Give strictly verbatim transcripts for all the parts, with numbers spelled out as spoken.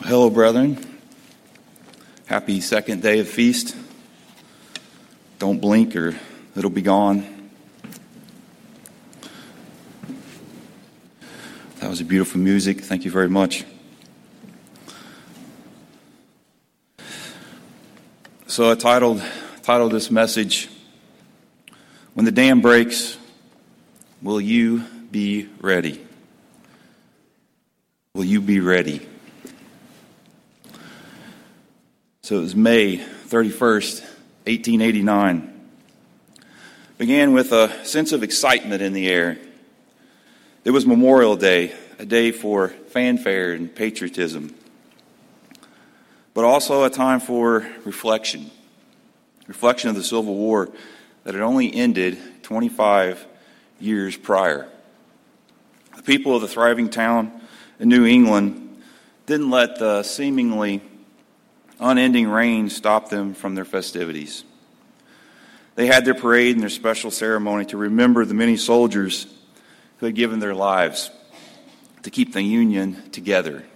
Hello, brethren. Happy second day of feast. Don't blink or it'll be gone. That was a beautiful music. Thank you very much. So I titled, titled this message, When the Dam Breaks, Will You Be Ready? Will you be ready? So it was May thirty-first, eighteen eighty-nine. Began with a sense of excitement in the air. It was Memorial Day, a day for fanfare and patriotism, but also a time for reflection. Reflection of the Civil War that had only ended twenty-five years prior. The people of the thriving town in New England didn't let the seemingly unending rain stopped them from their festivities. They had their parade and their special ceremony to remember the many soldiers who had given their lives to keep the Union together.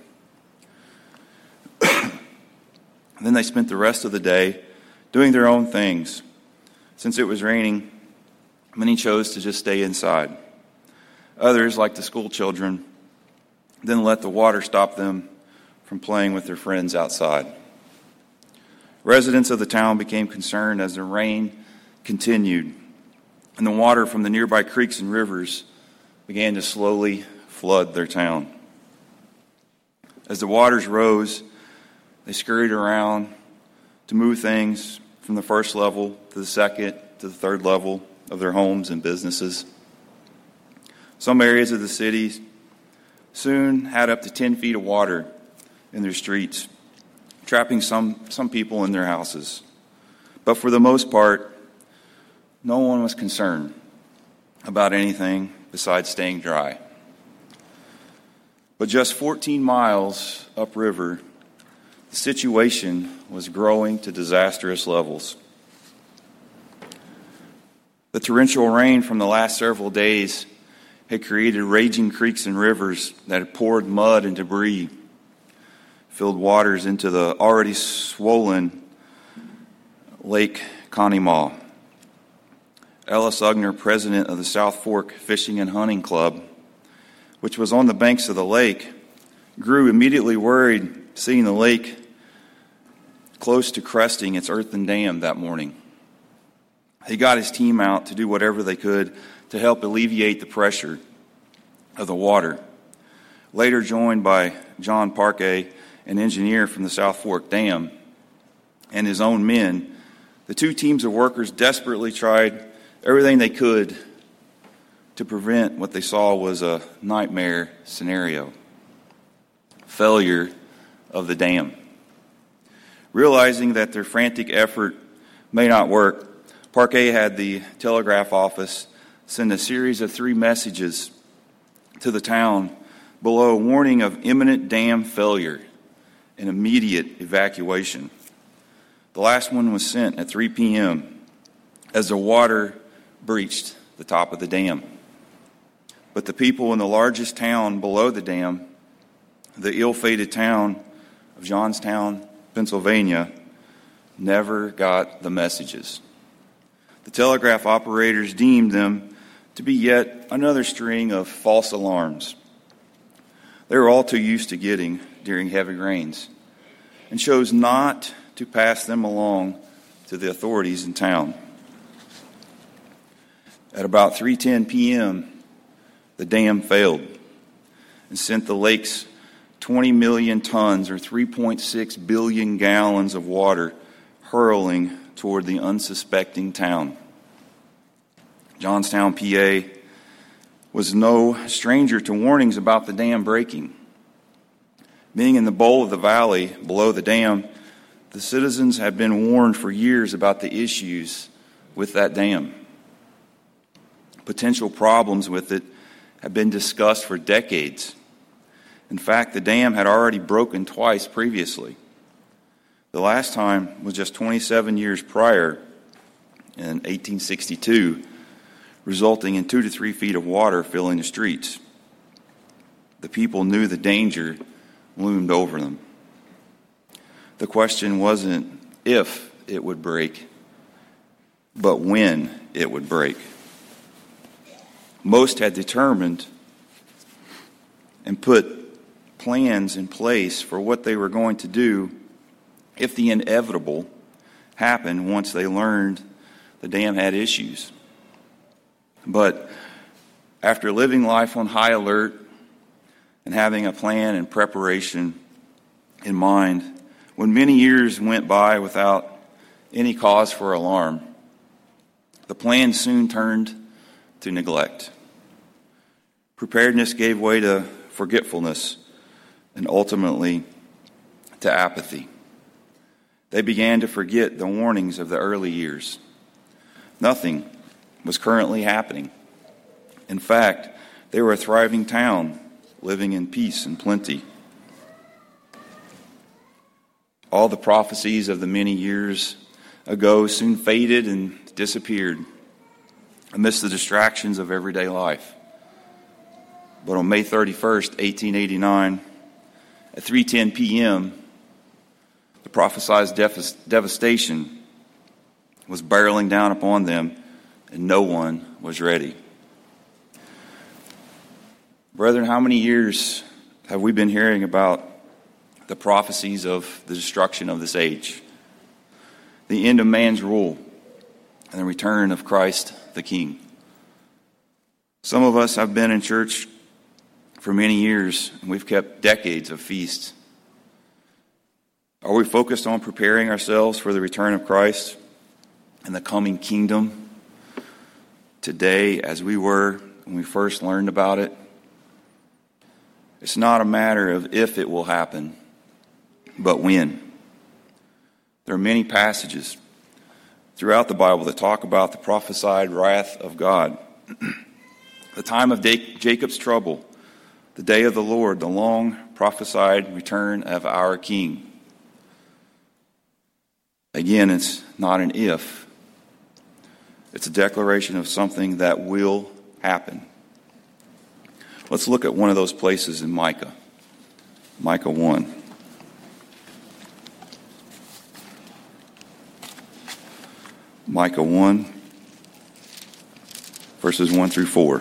Then they spent the rest of the day doing their own things. Since it was raining, many chose to just stay inside. Others, like the school children, didn't let the water stop them from playing with their friends outside. Residents of the town became concerned as the rain continued, and the water from the nearby creeks and rivers began to slowly flood their town. As the waters rose, they scurried around to move things from the first level to the second to the third level of their homes and businesses. Some areas of the city soon had up to ten feet of water in their streets, trapping some, some people in their houses. But for the most part, no one was concerned about anything besides staying dry. But just fourteen miles upriver, the situation was growing to disastrous levels. The torrential rain from the last several days had created raging creeks and rivers that had poured mud and debris, filled waters into the already swollen Lake Conemaugh. Ellis Ugner, president of the South Fork Fishing and Hunting Club, which was on the banks of the lake, grew immediately worried seeing the lake close to cresting its earthen dam that morning. He got his team out to do whatever they could to help alleviate the pressure of the water. Later joined by John Parkay, an engineer from the South Fork Dam, and his own men, the two teams of workers desperately tried everything they could to prevent what they saw was a nightmare scenario: failure of the dam. Realizing that their frantic effort may not work, Parkay had the telegraph office send a series of three messages to the town below, warning of imminent dam failure and immediate evacuation. The last one was sent at three p.m. as the water breached the top of the dam. But the people in the largest town below the dam, the ill-fated town of Johnstown, Pennsylvania, never got the messages. The telegraph operators deemed them to be yet another string of false alarms they were all too used to getting during heavy rains, and chose not to pass them along to the authorities in town. At about three ten p.m., the dam failed and sent the lake's twenty million tons, or three point six billion gallons of water, hurling toward the unsuspecting town. Johnstown, P A, was no stranger to warnings about the dam breaking. Being in the bowl of the valley below the dam, the citizens had been warned for years about the issues with that dam. Potential problems with it had been discussed for decades. In fact, the dam had already broken twice previously. The last time was just twenty-seven years prior, in eighteen sixty-two, resulting in two to three feet of water filling the streets. The people knew the danger loomed over them. the question wasn't if it would break, but when it would break. Most had determined and put plans in place for what they were going to do if the inevitable happened once they learned the dam had issues. But after living life on high alert and having a plan and preparation in mind, when many years went by without any cause for alarm, the plan soon turned to neglect. Preparedness gave way to forgetfulness and ultimately to apathy. They began to forget the warnings of the early years. Nothing was currently happening. In fact, they were a thriving town, living in peace and plenty. All the prophecies of the many years ago soon faded and disappeared amidst the distractions of everyday life. But on May thirty-first, eighteen eighty-nine, at three ten p.m., the prophesied devastation was barreling down upon them, and no one was ready. Brethren, how many years have we been hearing about the prophecies of the destruction of this age, the end of man's rule, and the return of Christ the King? Some of us have been in church for many years, and we've kept decades of feasts. Are we focused on preparing ourselves for the return of Christ and the coming kingdom today as we were when we first learned about it? It's not a matter of if it will happen, but when. There are many passages throughout the Bible that talk about the prophesied wrath of God, the time of Jacob's trouble, the day of the Lord, the long prophesied return of our King. Again, it's not an if. It's a declaration of something that will happen. Let's look at one of those places in Micah. Micah one. Micah one, verses one through four.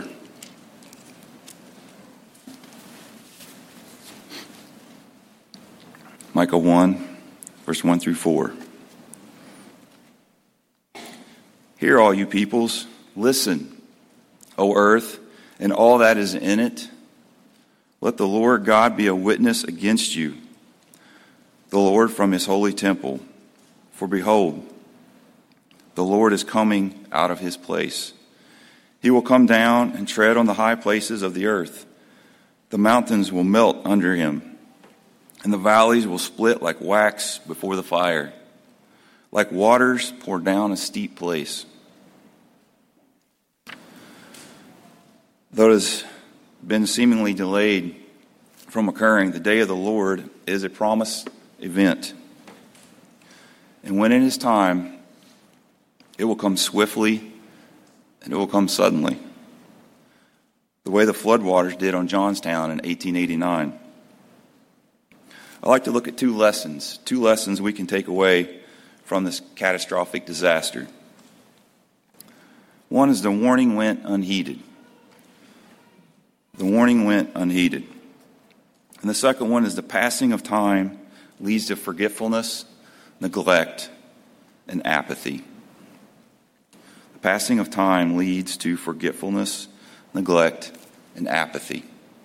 Micah one, verse one through four. Hear, all you peoples, listen, O earth, and all that is in it. Let the Lord God be a witness against you, the Lord from his holy temple. For behold, the Lord is coming out of his place. He will come down and tread on the high places of the earth. The mountains will melt under him, and the valleys will split like wax before the fire, like waters poured down a steep place. Though it has been seemingly delayed from occurring, the day of the Lord is a promised event. And when it is time, it will come swiftly and it will come suddenly, the way the floodwaters did on Johnstown in eighteen eighty-nine. I'd like to look at two lessons, two lessons we can take away from this catastrophic disaster. One is the warning went unheeded. The warning went unheeded. And the second one is the passing of time leads to forgetfulness, neglect, and apathy. The passing of time leads to forgetfulness, neglect, and apathy.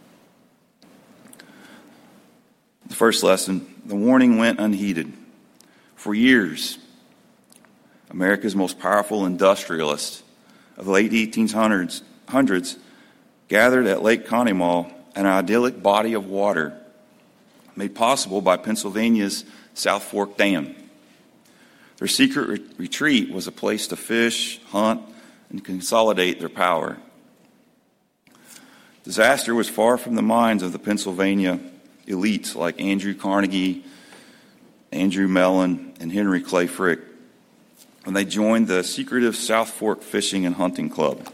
The first lesson, the warning went unheeded. For years, America's most powerful industrialists of the late eighteen hundreds gathered at Lake Conemaugh, an idyllic body of water made possible by Pennsylvania's South Fork Dam. Their secret re- retreat was a place to fish, hunt, and consolidate their power. Disaster was far from the minds of the Pennsylvania elites like Andrew Carnegie, Andrew Mellon, and Henry Clay Frick when they joined the secretive South Fork Fishing and Hunting Club.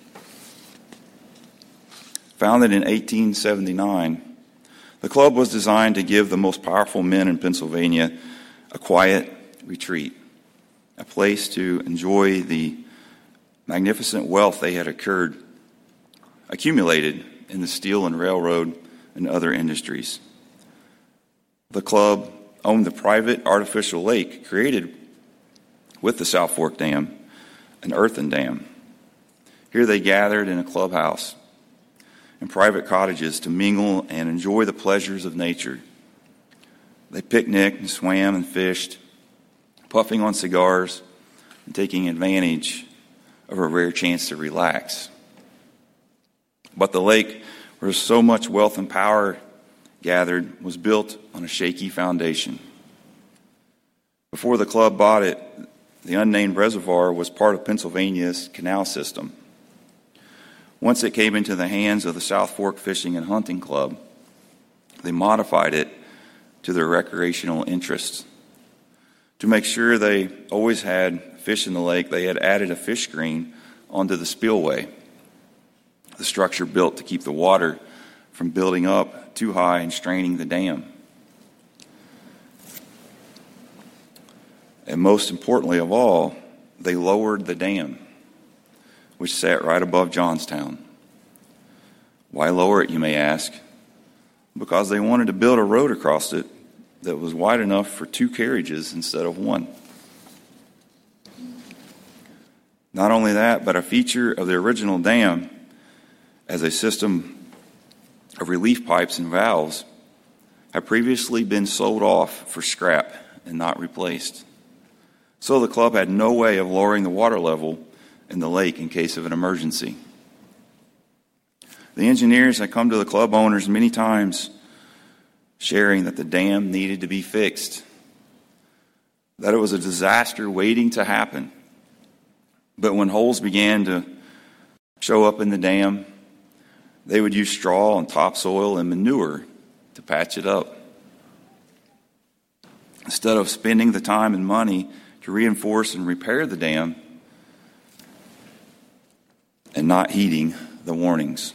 Founded in eighteen seventy-nine, the club was designed to give the most powerful men in Pennsylvania a quiet retreat, a place to enjoy the magnificent wealth they had occurred, accumulated in the steel and railroad and other industries. The club owned the private artificial lake created with the South Fork Dam, an earthen dam. Here they gathered in a clubhouse and private cottages to mingle and enjoy the pleasures of nature. They picnicked and swam and fished, puffing on cigars and taking advantage of a rare chance to relax. But the lake, where so much wealth and power gathered, was built on a shaky foundation. Before the club bought it, the unnamed reservoir was part of Pennsylvania's canal system. Once it came into the hands of the South Fork Fishing and Hunting Club, they modified it to their recreational interests. To make sure they always had fish in the lake, they had added a fish screen onto the spillway, the structure built to keep the water from building up too high and straining the dam. And most importantly of all, they lowered the dam, which sat right above Johnstown. Why lower it, you may ask? Because they wanted to build a road across it that was wide enough for two carriages instead of one. Not only that, but a feature of the original dam as a system of relief pipes and valves had previously been sold off for scrap and not replaced. So the club had no way of lowering the water level in the lake in case of an emergency. The engineers had come to the club owners many times sharing that the dam needed to be fixed, that it was a disaster waiting to happen. But when holes began to show up in the dam, they would use straw and topsoil and manure to patch it up. Instead of spending the time and money to reinforce and repair the dam and not heeding the warnings.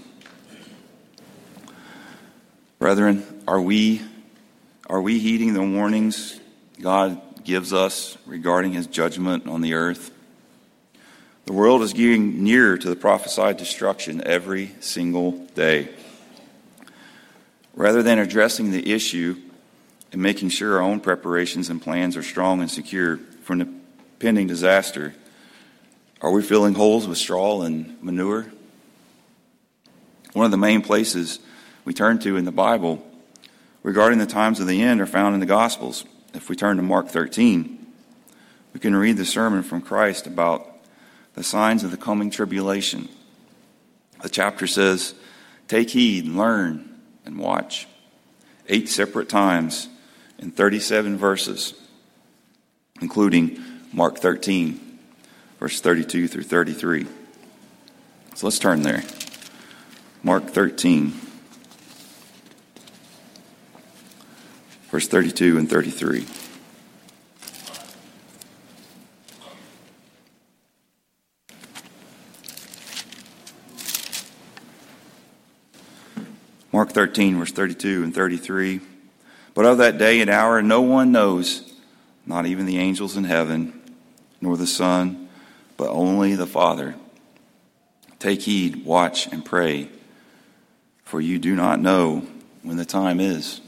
Brethren, are we are we heeding the warnings God gives us regarding his judgment on the earth? The world is getting nearer to the prophesied destruction every single day. Rather than addressing the issue and making sure our own preparations and plans are strong and secure from the pending disaster, are we filling holes with straw and manure? One of the main places we turn to in the Bible regarding the times of the end are found in the Gospels. If we turn to Mark thirteen, we can read the sermon from Christ about the signs of the coming tribulation. The chapter says, "Take heed, learn, and watch." Eight separate times in thirty-seven verses, including Mark thirteen, verse thirty-two through thirty-three. So let's turn there. Mark thirteen, verse thirty-two and thirty-three. Mark thirteen, verse thirty-two and thirty-three. But of that day and hour no one knows, not even the angels in heaven, nor the Son, but only the Father. Take heed, watch, and pray, for you do not know when the time is.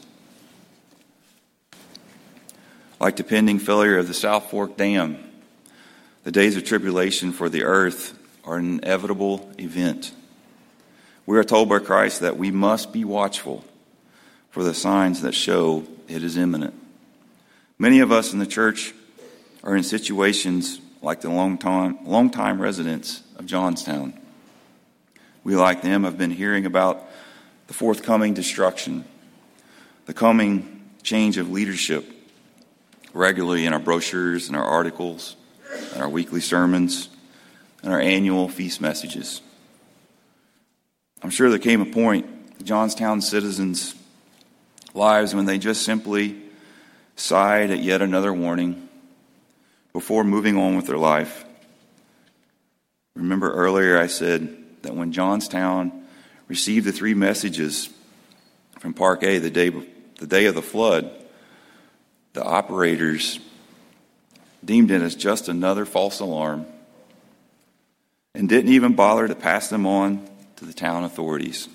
Like the pending failure of the South Fork Dam, the days of tribulation for the earth are an inevitable event. We are told by Christ that we must be watchful for the signs that show it is imminent. Many of us in the church are in situations like the long-time, long-time residents of Johnstown. We, like them, have been hearing about the forthcoming destruction, the coming change of leadership regularly in our brochures and our articles and our weekly sermons and our annual feast messages. I'm sure there came a point in Johnstown citizens' lives when they just simply sighed at yet another warning before moving on with their life. Remember earlier I said that when Johnstown received the three messages from Park A the day, the day of the flood, the operators deemed it as just another false alarm and didn't even bother to pass them on to the town authorities.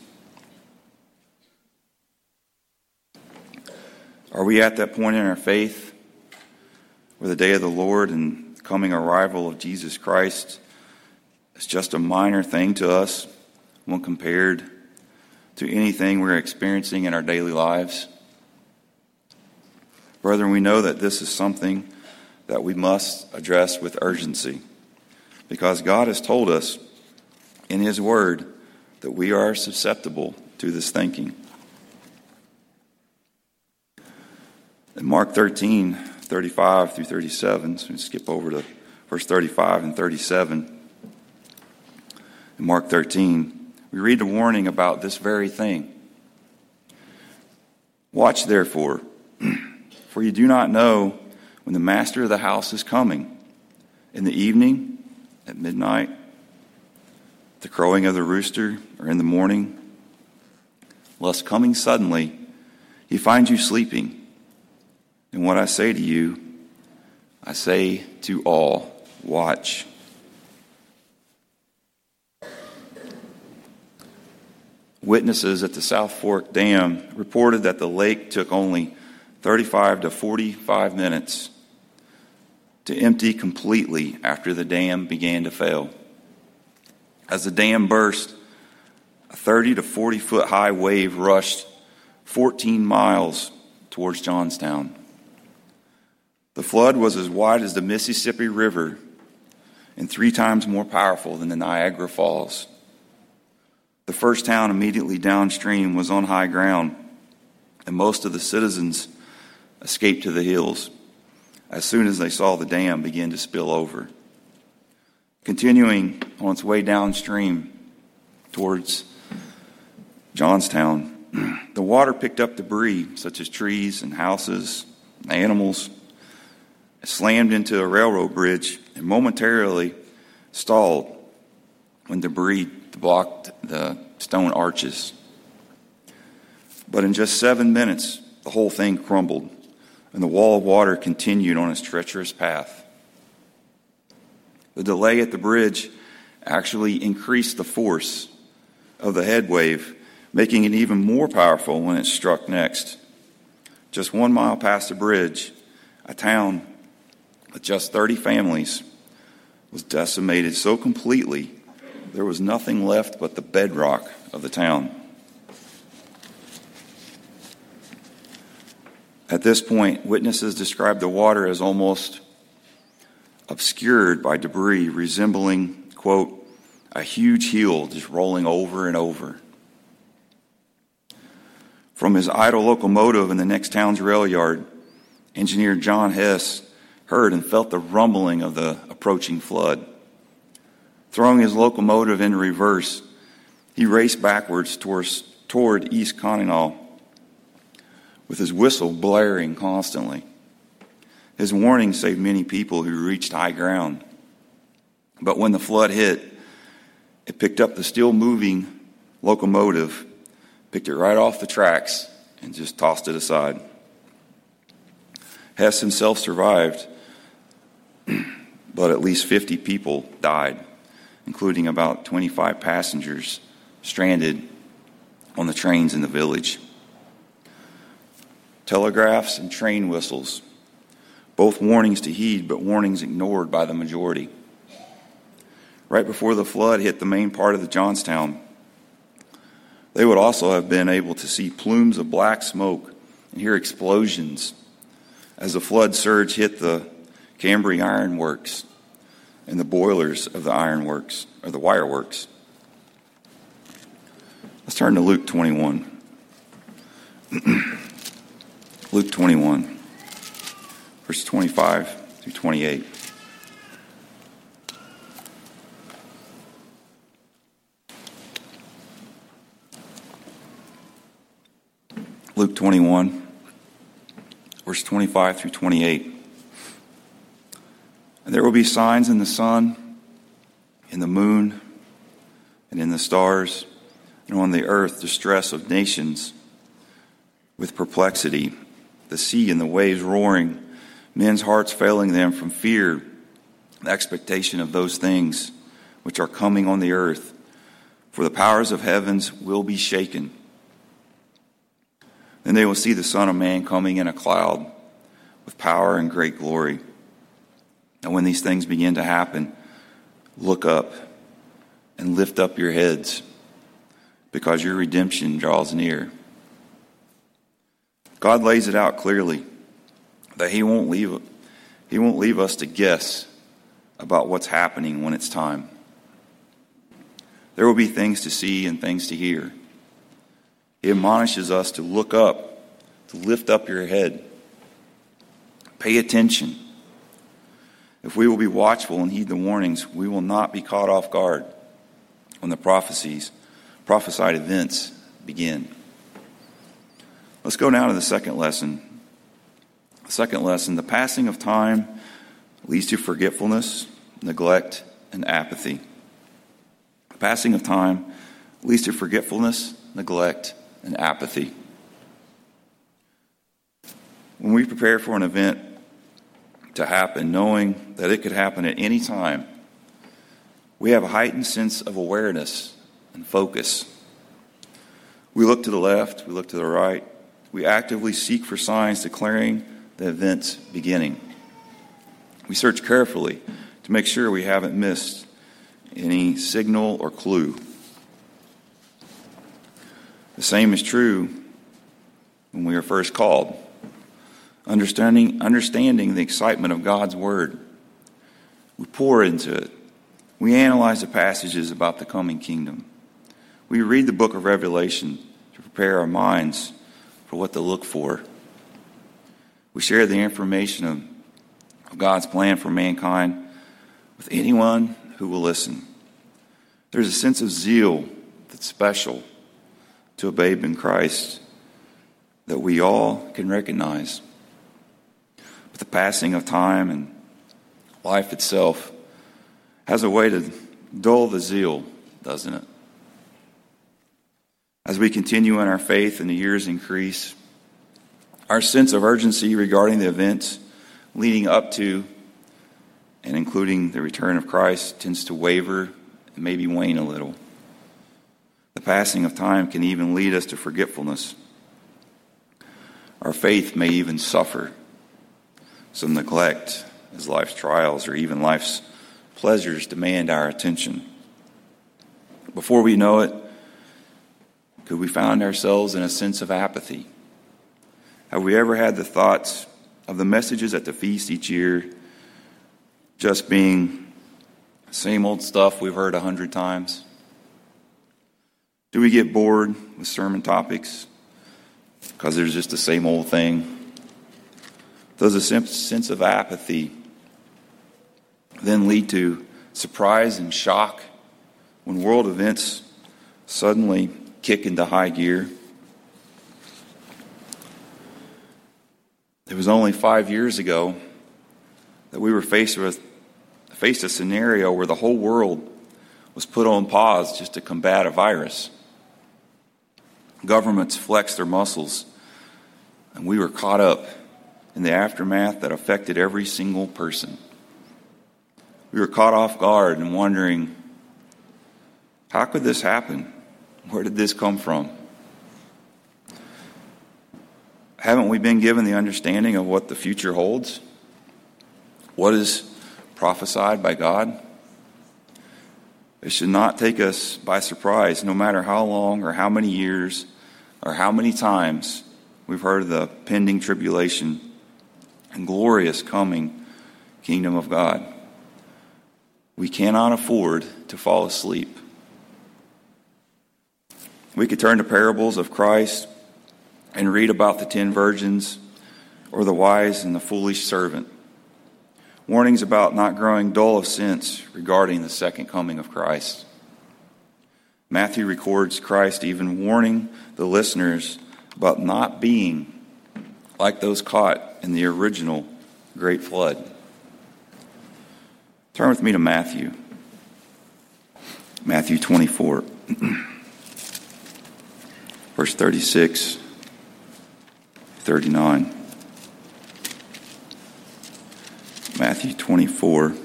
Are we at that point in our faith where the day of the Lord and coming arrival of Jesus Christ is just a minor thing to us when compared to anything we're experiencing in our daily lives? Brethren, we know that this is something that we must address with urgency, because God has told us in His Word that we are susceptible to this thinking. In Mark thirteen, thirty-five through thirty-seven, so we skip over to verse thirty-five and thirty-seven. In Mark thirteen, we read the warning about this very thing. Watch therefore, for you do not know when the master of the house is coming, in the evening, at midnight, the crowing of the rooster, or in the morning, lest coming suddenly he finds you sleeping. And what I say to you, I say to all, watch. Witnesses at the South Fork Dam reported that the lake took only thirty-five to forty-five minutes to empty completely after the dam began to fail. As the dam burst, a thirty to forty foot high wave rushed fourteen miles towards Johnstown. The flood was as wide as the Mississippi River and three times more powerful than the Niagara Falls. The first town immediately downstream was on high ground, and most of the citizens escaped to the hills as soon as they saw the dam begin to spill over. Continuing on its way downstream towards Johnstown, the water picked up debris such as trees and houses, and animals. It slammed into a railroad bridge and momentarily stalled when debris blocked the stone arches. But in just seven minutes, the whole thing crumbled, and the wall of water continued on its treacherous path. The delay at the bridge actually increased the force of the head wave, making it even more powerful when it struck next. Just one mile past the bridge, a town with just thirty families was decimated so completely there was nothing left but the bedrock of the town. At this point, witnesses described the water as almost obscured by debris resembling, quote, a huge hill just rolling over and over. From his idle locomotive in the next town's rail yard, engineer John Hess heard and felt the rumbling of the approaching flood. Throwing his locomotive into reverse, he raced backwards towards, toward East Conemaugh with his whistle blaring constantly. His warning saved many people who reached high ground. But when the flood hit, it picked up the still moving locomotive, picked it right off the tracks, and just tossed it aside. Hess himself survived, but at least fifty people died, including about twenty-five passengers stranded on the trains in the village. Telegraphs and train whistles, both warnings to heed, but warnings ignored by the majority. Right before the flood hit the main part of the Johnstown, they would also have been able to see plumes of black smoke and hear explosions as the flood surge hit the Cambry Iron Works and the boilers of the iron works, or the wire works. Let's turn to Luke twenty-one. Luke twenty-one, verse twenty-five through twenty-eight. Luke twenty-one, verse twenty-five through twenty-eight. And there will be signs in the sun, in the moon, and in the stars, and on the earth distress of nations with perplexity, the sea and the waves roaring, men's hearts failing them from fear, the expectation of those things which are coming on the earth. For the powers of heavens will be shaken. Then they will see the Son of Man coming in a cloud with power and great glory. And when these things begin to happen, look up and lift up your heads, because your redemption draws near. God lays it out clearly that he won't leave, he won't leave us to guess about what's happening when it's time. There will be things to see and things to hear. He admonishes us to look up, to lift up your head. Pay attention. If we will be watchful and heed the warnings, we will not be caught off guard when the prophecies, prophesied events begin. Let's go now to the second lesson. The second lesson, the passing of time leads to forgetfulness, neglect, and apathy. The passing of time leads to forgetfulness, neglect, and apathy. When we prepare for an event to happen, knowing that it could happen at any time, we have a heightened sense of awareness and focus. We look to the left, we look to the right. We actively seek for signs declaring the event's beginning. We search carefully to make sure we haven't missed any signal or clue. The same is true when we are first called. Understanding, understanding the excitement of God's Word, we pour into it. We analyze the passages about the coming kingdom. We read the book of Revelation to prepare our minds for what to look for. We share the information of, of God's plan for mankind with anyone who will listen. There's a sense of zeal that's special to a babe in Christ that we all can recognize. But the passing of time and life itself has a way to dull the zeal, doesn't it? As we continue in our faith and the years increase, our sense of urgency regarding the events leading up to and including the return of Christ tends to waver and maybe wane a little. The passing of time can even lead us to forgetfulness. Our faith may even suffer some neglect as life's trials or even life's pleasures demand our attention. Before we know it, could we find ourselves in a sense of apathy? Have we ever had the thoughts of the messages at the feast each year just being the same old stuff we've heard a hundred times? Do we get bored with sermon topics because there's just the same old thing? Does a sense of apathy then lead to surprise and shock when world events suddenly kick into high gear? It was only five years ago that we were faced with faced a scenario where the whole world was put on pause just to combat a virus. Governments flexed their muscles, and we were caught up in the aftermath that affected every single person. We were caught off guard and wondering, how could this happen? Where did this come from? Haven't we been given the understanding of what the future holds? What is prophesied by God? It should not take us by surprise, no matter how long or how many years or how many times we've heard of the pending tribulation and glorious coming kingdom of God. We cannot afford to fall asleep. We could turn to parables of Christ and read about the ten virgins or the wise and the foolish servant. Warnings about not growing dull of sense regarding the second coming of Christ. Matthew records Christ even warning the listeners about not being like those caught in the original great flood. Turn with me to Matthew. Matthew twenty-four, verse thirty-six, thirty-nine. Matthew twenty-four.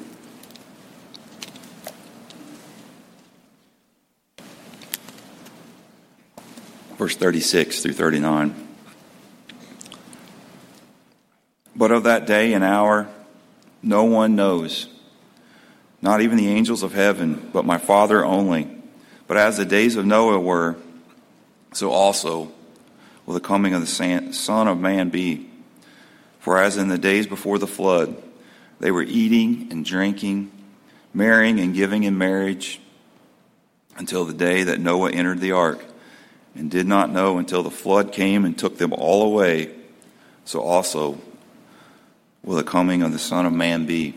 Verse thirty-six through thirty-nine. But of that day and hour no one knows, not even the angels of heaven, but my Father only. But as the days of Noah were, so also will the coming of the Son of Man be. For as in the days before the flood, they were eating and drinking, marrying and giving in marriage, until the day that Noah entered the ark, and did not know until the flood came and took them all away, so also will the coming of the Son of Man be.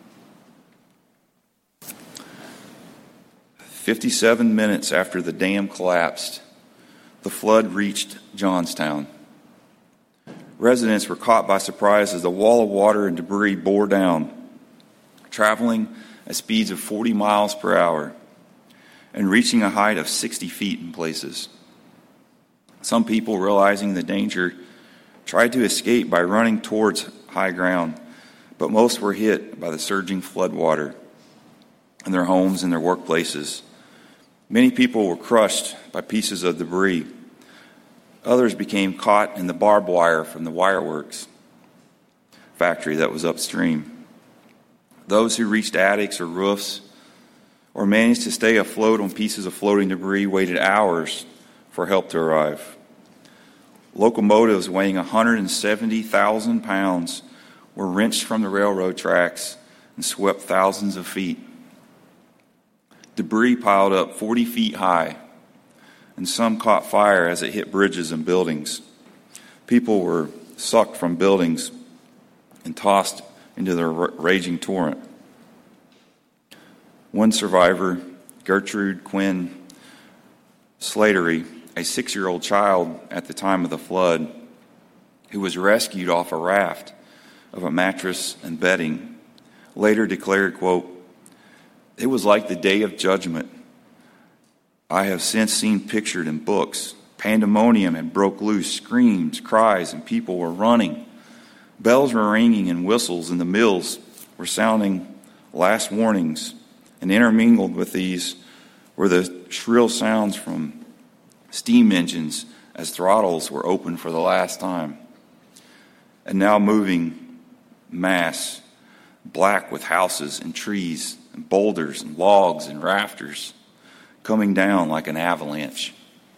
Fifty-seven minutes after the dam collapsed, the flood reached Johnstown. Residents were caught by surprise as the wall of water and debris bore down, traveling at speeds of forty miles per hour and reaching a height of sixty feet in places. Some people, realizing the danger, tried to escape by running towards high ground, but most were hit by the surging flood water in their homes and their workplaces. Many people were crushed by pieces of debris. Others became caught in the barbed wire from the wireworks factory that was upstream. Those who reached attics or roofs or managed to stay afloat on pieces of floating debris waited hours for help to arrive. Locomotives weighing one hundred seventy thousand pounds were wrenched from the railroad tracks and swept thousands of feet. Debris piled up forty feet high, and some caught fire as it hit bridges and buildings. People were sucked from buildings and tossed into the raging torrent. One survivor, Gertrude Quinn Slattery, a six-year-old child at the time of the flood, who was rescued off a raft of a mattress and bedding, later declared, quote, "It was like the day of judgment. I have since seen pictured in books. Pandemonium had broke loose, screams, cries, and people were running. Bells were ringing and whistles in the mills were sounding last warnings, and intermingled with these were the shrill sounds from steam engines as throttles were opened for the last time. And now moving mass, black with houses and trees and boulders and logs and rafters, coming down like an avalanche.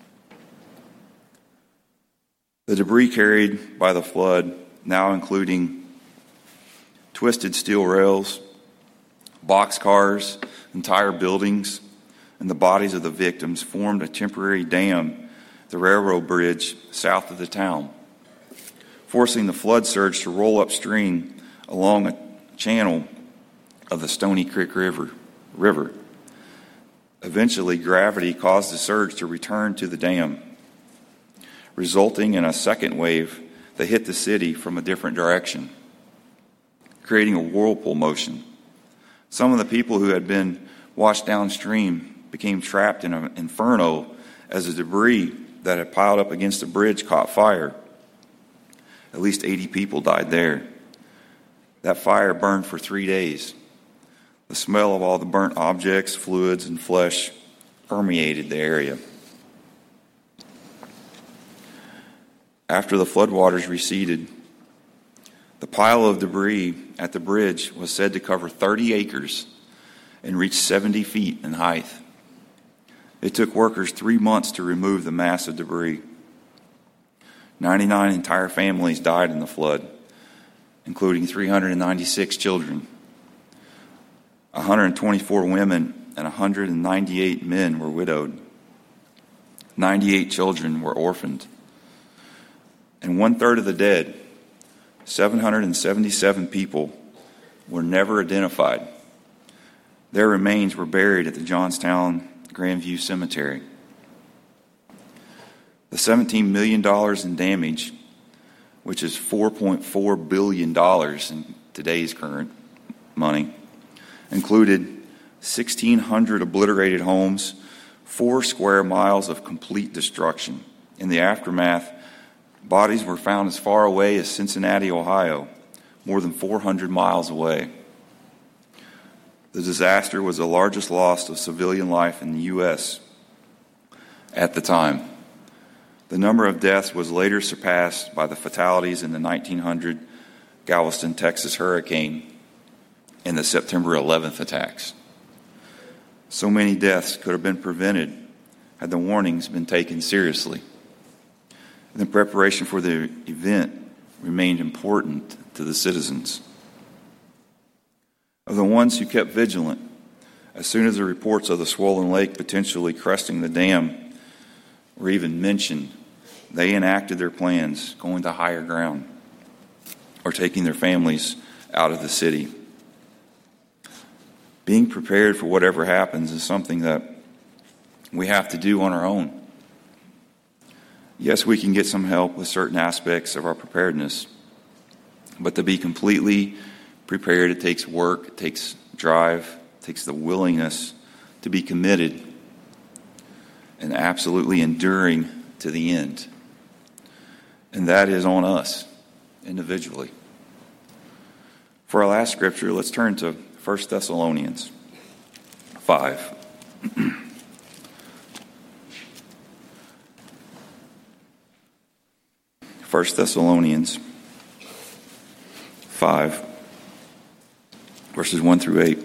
The debris carried by the flood, now including twisted steel rails, boxcars, entire buildings, and the bodies of the victims, formed a temporary dam, the railroad bridge south of the town, forcing the flood surge to roll upstream along a channel of the Stony Creek River. River. Eventually, gravity caused the surge to return to the dam, resulting in a second wave that hit the city from a different direction, creating a whirlpool motion. Some of the people who had been washed downstream became trapped in an inferno as the debris that had piled up against the bridge caught fire. At least eighty people died there. That fire burned for three days. The smell of all the burnt objects, fluids, and flesh permeated the area. After the floodwaters receded, the pile of debris at the bridge was said to cover thirty acres and reach seventy feet in height. It took workers three months to remove the mass of debris. ninety-nine entire families died in the flood, including three hundred ninety-six children. one hundred twenty-four women and one hundred ninety-eight men were widowed. ninety-eight children were orphaned. And one-third of the dead, seven hundred seventy-seven people, were never identified. Their remains were buried at the Johnstown Grandview Cemetery. The seventeen million dollars in damage, which is four point four billion dollars in today's current money, included sixteen hundred obliterated homes, four square miles of complete destruction. In the aftermath, bodies were found as far away as Cincinnati, Ohio, more than four hundred miles away. The disaster was the largest loss of civilian life in the U S at the time. The number of deaths was later surpassed by the fatalities in the nineteen hundred Galveston, Texas hurricane and the September eleventh attacks. So many deaths could have been prevented had the warnings been taken seriously. The preparation for the event remained important to the citizens. Of the ones who kept vigilant, as soon as the reports of the swollen lake potentially cresting the dam were even mentioned, they enacted their plans, going to higher ground or taking their families out of the city. Being prepared for whatever happens is something that we have to do on our own. Yes, we can get some help with certain aspects of our preparedness, but to be completely prepared, it takes work, it takes drive, it takes the willingness to be committed and absolutely enduring to the end. And that is on us individually. For our last scripture, let's turn to First Thessalonians five. First Thessalonians five, verses one through eight.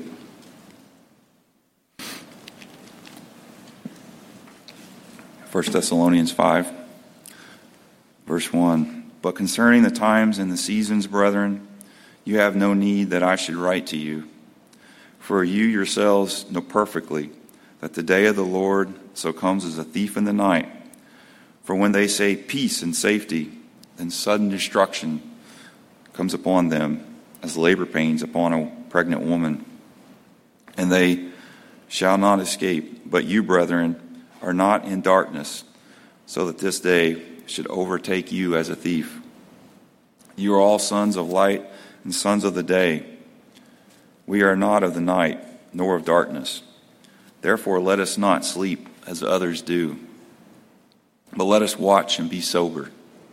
First Thessalonians five, verse one. But concerning the times and the seasons, brethren, you have no need that I should write to you. For you yourselves know perfectly that the day of the Lord so comes as a thief in the night. For when they say peace and safety, then sudden destruction comes upon them as labor pains upon a pregnant woman. And they shall not escape. But you, brethren, are not in darkness, so that this day should overtake you as a thief. You are all sons of light and sons of the day. We are not of the night, nor of darkness. Therefore let us not sleep as others do, but let us watch and be sober.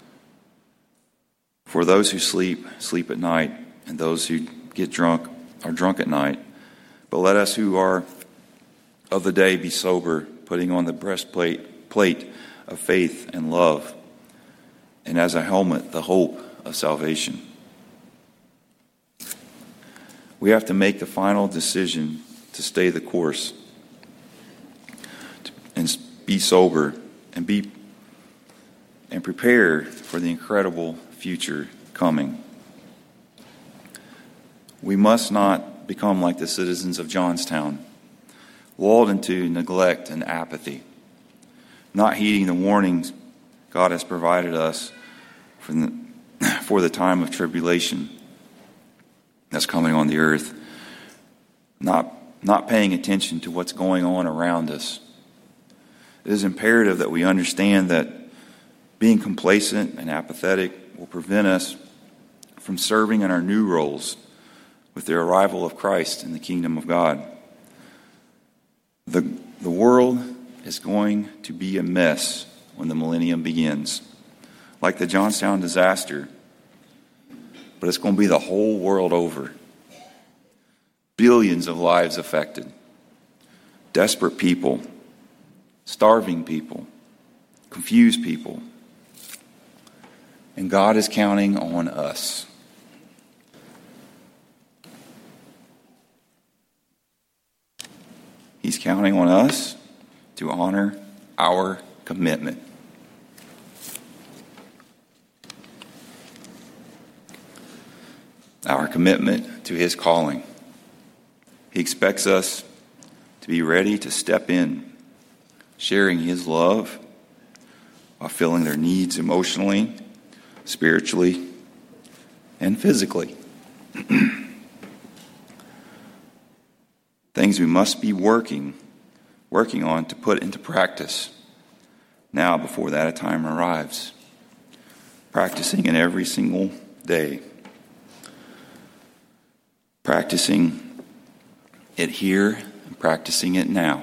For those who sleep, sleep at night, and those who get drunk are drunk at night. But let us who are of the day be sober, putting on the breastplate plate of faith and love, and as a helmet, the hope of salvation. We have to make the final decision to stay the course and be sober and be and prepare for the incredible future coming. We must not become like the citizens of Johnstown, lulled into neglect and apathy, not heeding the warnings God has provided us for the, for the time of tribulation that's coming on the earth, not, not paying attention to what's going on around us. It is imperative that we understand that being complacent and apathetic will prevent us from serving in our new roles with the arrival of Christ in the kingdom of God. The, the world is going to be a mess when the millennium begins, like the Johnstown disaster, but it's going to be the whole world over. Billions of lives affected, desperate people, starving people, confused people. And God is counting on us. He's counting on us to honor our commitment. Our commitment to His calling. He expects us to be ready to step in, sharing His love while filling their needs emotionally, spiritually, and physically. Things we must be working, working on to put into practice now before that time arrives. Practicing it every single day. Practicing it here and practicing it now.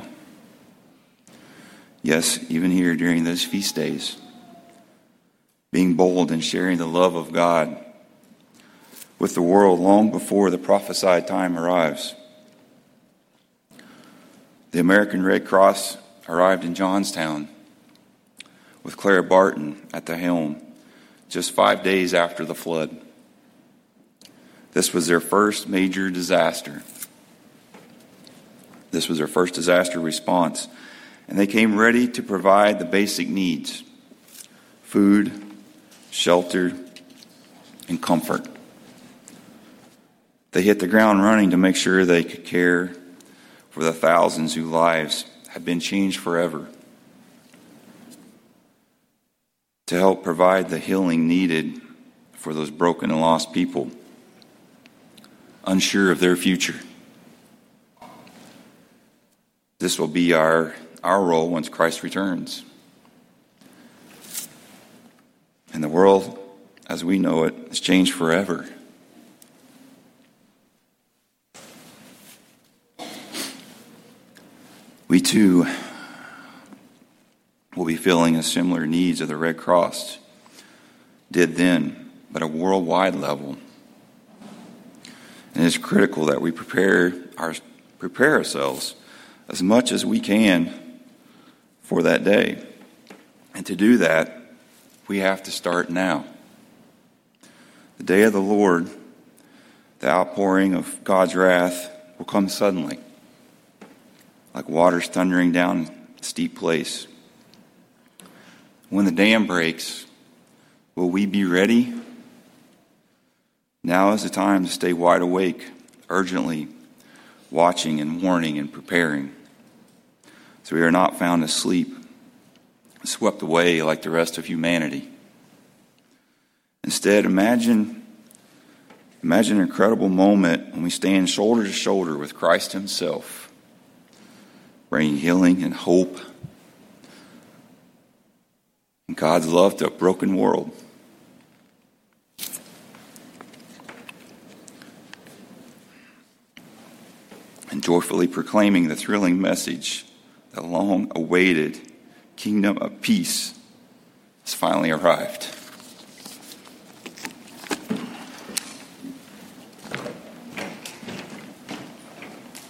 Yes, even here during those feast days. Being bold and sharing the love of God with the world long before the prophesied time arrives. The American Red Cross arrived in Johnstown with Clara Barton at the helm just five days after the flood. This was their first major disaster. This was their first disaster response, and they came ready to provide the basic needs: food, shelter, and comfort. They hit the ground running to make sure they could care for the thousands whose lives had been changed forever, to help provide the healing needed for those broken and lost people, unsure of their future. This will be our, our role once Christ returns. And the world, as we know it, has changed forever. We too will be feeling the similar needs of the Red Cross did then, but at a worldwide level. And it's critical that we prepare our prepare ourselves as much as we can for that day. And to do that, we have to start now. The day of the Lord, the outpouring of God's wrath, will come suddenly, like waters thundering down a steep place. When the dam breaks, will we be ready? Now is the time to stay wide awake, urgently watching and warning and preparing, so we are not found asleep, swept away like the rest of humanity. Instead, imagine, imagine an incredible moment when we stand shoulder to shoulder with Christ himself, bringing healing and hope and God's love to a broken world. And joyfully proclaiming the thrilling message that long-awaited kingdom of peace has finally arrived.